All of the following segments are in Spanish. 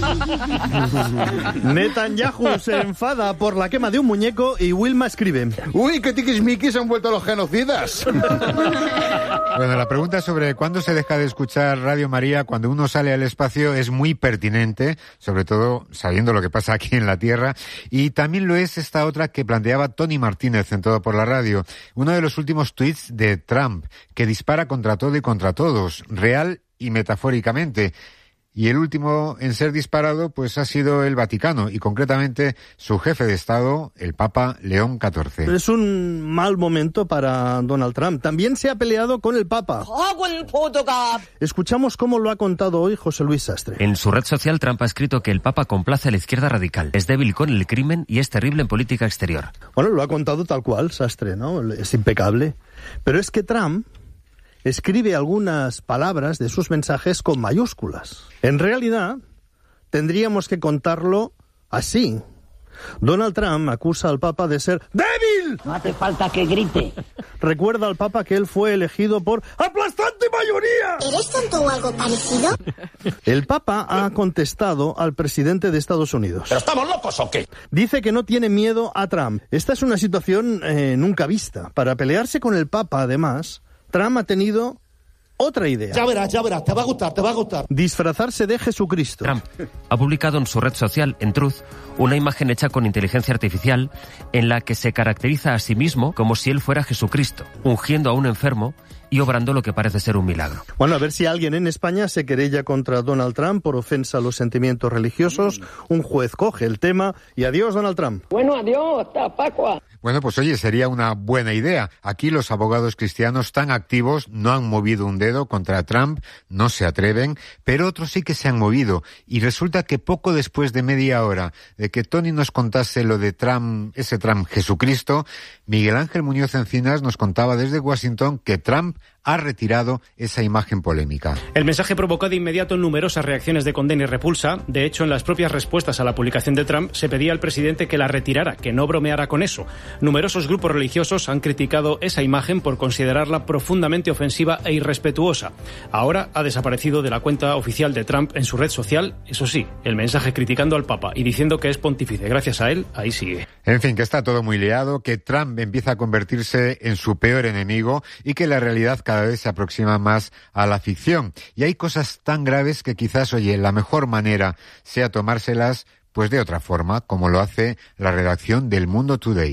Netanyahu se enfada por la quema de un muñeco y Wilma escribe: ¡Uy, qué tiquismiquis han vuelto los genocidas! Bueno, la pregunta sobre cuándo se deja de escuchar Radio María cuando uno sale al espacio es muy pertinente, sobre todo sabiendo lo que pasa aquí en la Tierra, y también lo es esta otra que planteaba Tony Martínez en Todo por la Radio, uno de los últimos tuits de Trump, que dispara contra todo y contra todos, real y metafóricamente. Y el último en ser disparado pues ha sido el Vaticano y concretamente su jefe de Estado, el Papa León XIV. Es un mal momento para Donald Trump. También se ha peleado con el Papa. Escuchamos cómo lo ha contado hoy José Luis Sastre. En su red social, Trump ha escrito que el Papa complace a la izquierda radical, es débil con el crimen y es terrible en política exterior. Bueno, lo ha contado tal cual, Sastre, ¿no? Es impecable. Pero es que Trump escribe algunas palabras de sus mensajes con mayúsculas. En realidad, tendríamos que contarlo así. Donald Trump acusa al Papa de ser ¡débil! No hace falta que grite. Recuerda al Papa que él fue elegido por aplastante mayoría. ¿Eres tonto o algo parecido? El Papa ha contestado al presidente de Estados Unidos. ¿Pero estamos locos o qué? Dice que no tiene miedo a Trump. Esta es una situación nunca vista. Para pelearse con el Papa, además, Trump ha tenido otra idea. Ya verás, te va a gustar. Disfrazarse de Jesucristo. Trump ha publicado en su red social, en Truth, una imagen hecha con inteligencia artificial en la que se caracteriza a sí mismo como si él fuera Jesucristo, ungiendo a un enfermo y obrando lo que parece ser un milagro. Bueno, a ver si alguien en España se querella contra Donald Trump por ofensa a los sentimientos religiosos. Un juez coge el tema y adiós, Donald Trump. Bueno, adiós, hasta Pascua. Bueno, pues oye, sería una buena idea. Aquí los abogados cristianos tan activos no han movido un dedo contra Trump, no se atreven, pero otros sí que se han movido. Y resulta que poco después de media hora de que Tony nos contase lo de Trump, ese Trump Jesucristo, Miguel Ángel Muñoz Encinas nos contaba desde Washington que Trump ha retirado esa imagen polémica. El mensaje provocó de inmediato numerosas reacciones de condena y repulsa. De hecho, en las propias respuestas a la publicación de Trump se pedía al presidente que la retirara, que no bromeara con eso. Numerosos grupos religiosos han criticado esa imagen por considerarla profundamente ofensiva e irrespetuosa. Ahora ha desaparecido de la cuenta oficial de Trump en su red social, eso sí, el mensaje criticando al Papa y diciendo que es pontífice. Gracias a él, ahí sigue. En fin, que está todo muy liado, que Trump empieza a convertirse en su peor enemigo y que la realidad cada vez se aproxima más a la ficción. Y hay cosas tan graves que quizás, oye, la mejor manera sea tomárselas pues de otra forma, como lo hace la redacción del Mundo Today.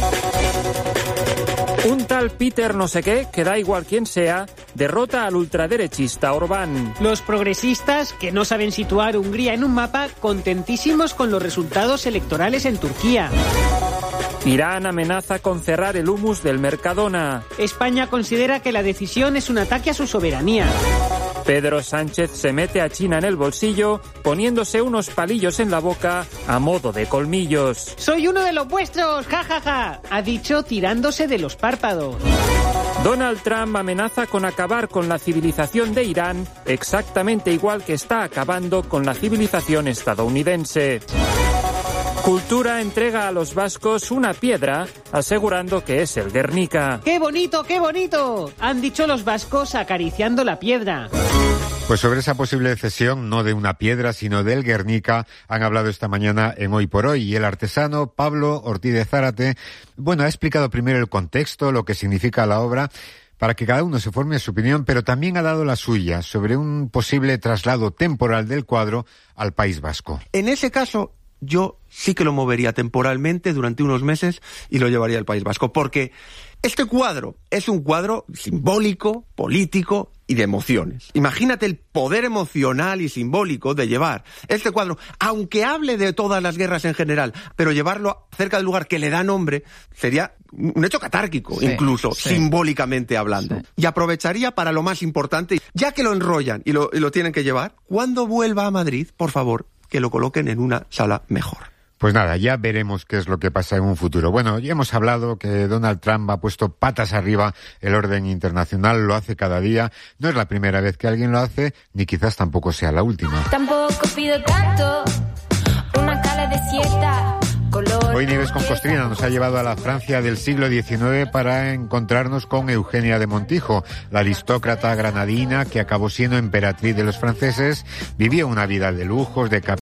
Un tal Peter no sé qué, que da igual quién sea, derrota al ultraderechista Orbán. Los progresistas, que no saben situar Hungría en un mapa, contentísimos con los resultados electorales en Turquía. Irán amenaza con cerrar el humus del Mercadona. España considera que la decisión es un ataque a su soberanía. Pedro Sánchez se mete a China en el bolsillo, poniéndose unos palillos en la boca a modo de colmillos. ¡Soy uno de los vuestros! ¡Ja, ja, ja! Ha dicho tirándose de los párpados. Donald Trump amenaza con acabar con la civilización de Irán, exactamente igual que está acabando con la civilización estadounidense. Cultura entrega a los vascos una piedra, asegurando que es el Guernica. ¡Qué bonito, qué bonito! Han dicho los vascos acariciando la piedra. Pues sobre esa posible cesión, no de una piedra, sino del Guernica, han hablado esta mañana en Hoy por Hoy. Y el artesano Pablo Ortiz de Zárate, bueno, ha explicado primero el contexto, lo que significa la obra, para que cada uno se forme su opinión, pero también ha dado la suya sobre un posible traslado temporal del cuadro al País Vasco. En ese caso, yo sí que lo movería temporalmente durante unos meses y lo llevaría al País Vasco, porque este cuadro es un cuadro simbólico, político y de emociones. Imagínate el poder emocional y simbólico de llevar este cuadro, aunque hable de todas las guerras en general, pero llevarlo cerca del lugar que le da nombre sería un hecho catárquico, incluso, simbólicamente hablando. Sí. Y aprovecharía para lo más importante, ya que lo enrollan y lo tienen que llevar, cuando vuelva a Madrid, por favor, que lo coloquen en una sala mejor. Pues nada, ya veremos qué es lo que pasa en un futuro. Bueno, ya hemos hablado que Donald Trump ha puesto patas arriba el orden internacional, lo hace cada día. No es la primera vez que alguien lo hace, ni quizás tampoco sea la última. Tampoco pido tanto, una cala desierta. Hoy Nieves con Costrina nos ha llevado a la Francia del siglo XIX para encontrarnos con Eugenia de Montijo, la aristócrata granadina que acabó siendo emperatriz de los franceses, vivía una vida de lujos, de